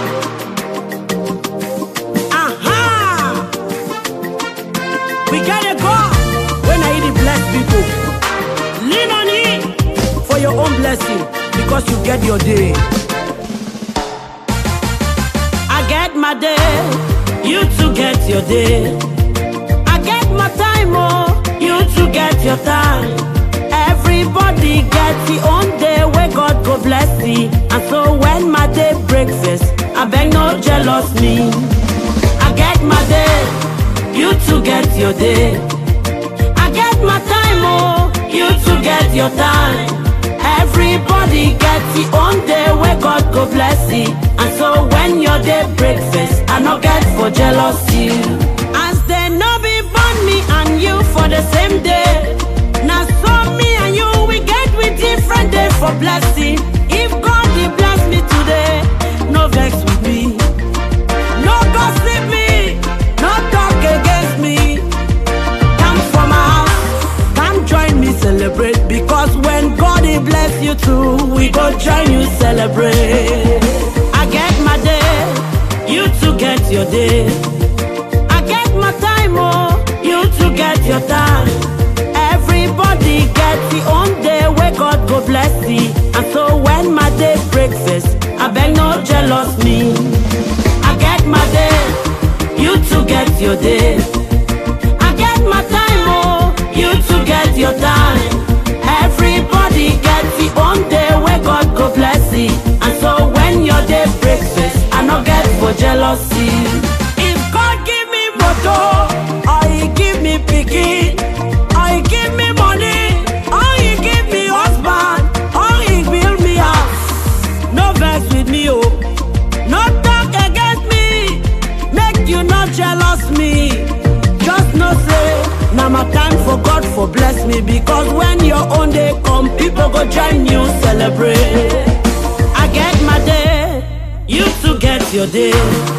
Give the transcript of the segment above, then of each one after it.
Aha! We gotta go when I eat bless people. Lean on it for your own blessing because you get your day. I get my day, you too get your day. I get my time, oh, you too get your time. Everybody gets the own day where God go bless thee. And so when my day breakfast, I beg no jealous me. I get my day, you too get your day. I get my time, oh, you too get your time. Everybody gets the own day where God go bless thee. And so when your day breakfast, I no get for jealousy. As they no be born me and you for the same day. Now so me and you, we get with different day for blessing. If God he bless me today, no vex with me, no gossip me, no talk against me. Come from my house, come join me celebrate. Because when God he bless you too, we go join you celebrate. I get my day, you too get your day. I get my time, oh, you too get your time. Everybody gets the own day where God go bless thee. And so when my day breakfast, I beg no jealous me. I get my day, you too get your day. I get my time, oh, you too get your time. Everybody gets the own day where God go bless thee. And so when your day breakfast, I no get for jealousy. If God give me motor, or he give me pikin, or he give me money, or he give me husband, or he build me house, no vex with me, oh, no talk against me, make you not jealous me. Just no say, now my time for God for bless me. Because when your own day come, people go join you celebrate. I get my day, you too get your day.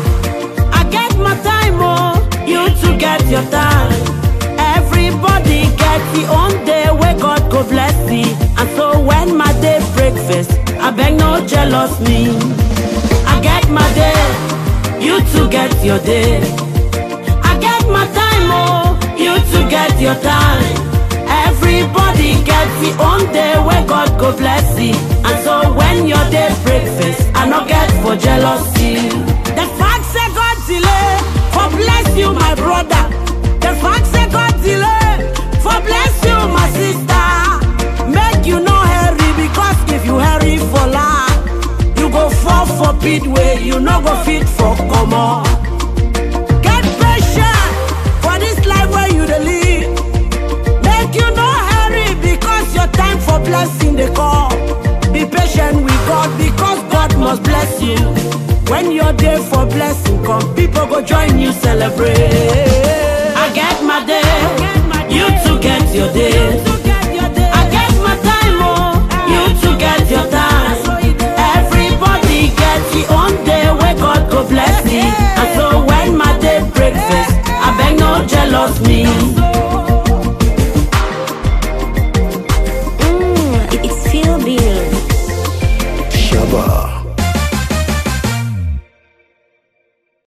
I get my time, oh, you too get your time. Everybody gets the own day where God go bless thee. And so when my day breakfast, I beg no jealous me. I get my day, you too get your day. I get my time, oh, you too get your time. Everybody gets the own day where God go bless thee. And so when your day breakfast, I no get for jealousy. The fact say God delay for bless you, my brother. The fact say God delay for bless you, my sister. Make you no hurry, because if you hurry for life, you go fall for pit way, you no go fit for common. Get patient for this life where you dey live. Make you no hurry, because your time for blessing they call. Be patient with God, because God must bless you. When your day for blessing come, people go join you celebrate.